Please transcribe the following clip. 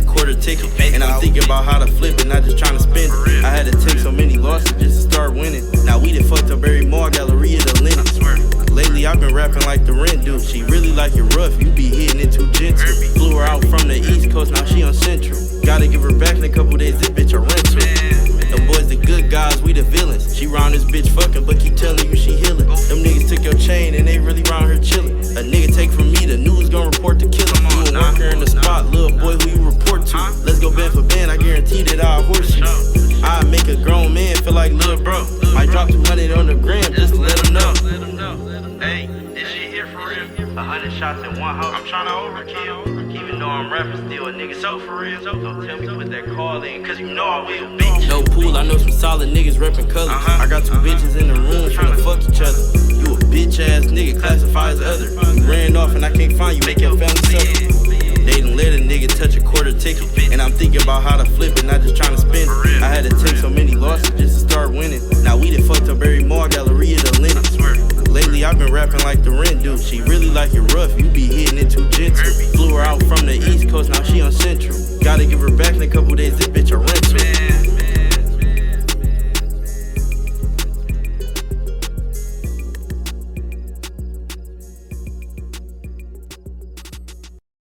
quarter ticket. And I'm thinking about how to flip it, not just trying to spend it. I had to take so many losses just to start winning. Now we done fucked up every mall, Galleria, the Lennox. Lately I've been rapping like the Rent dude. She really like it rough, you be hitting it too gentle. Flew her out from the East Coast, now she on Central. Gotta give her back in a couple days, this bitch a rental. Them boys the good guys, we the villains. She round this bitch fucking, but keep telling you she healing. Them niggas took your chain and they really round her chillin'. A nigga take from me, the news gon' report the killer. You a worker in the spot, little boy, who you report to? Let's go band for band, I guarantee that I'll horse you. I make a grown man feel like lil' bro. Might drop 200 on the gram just to let him know. Hey, this shit here for real. 100 shots in one house. I'm tryna overkill. Even though I'm rapping still, a nigga so for real. So don't tell me to put that call in, cause you know I will, bitch. No pool, I know some solid niggas reppin' colors. I got two bitches in the room tryna fuck each other. You a bitch ass nigga, classify as other. You ran off and I can't find you, make your family suffer. They done let a nigga touch a quarter ticket. And I'm thinking about how to flip it, not just trying to spend it. I had to take so many losses just to start winning. Now we done fucked up every mall, Galleria, the Lennox. Lately I've been rapping like the Rent dude. She really like it rough, you be hitting it too gentle. Flew her out from the East Coast, now she on Central. Gotta give her back in a couple days, this bitch a rental.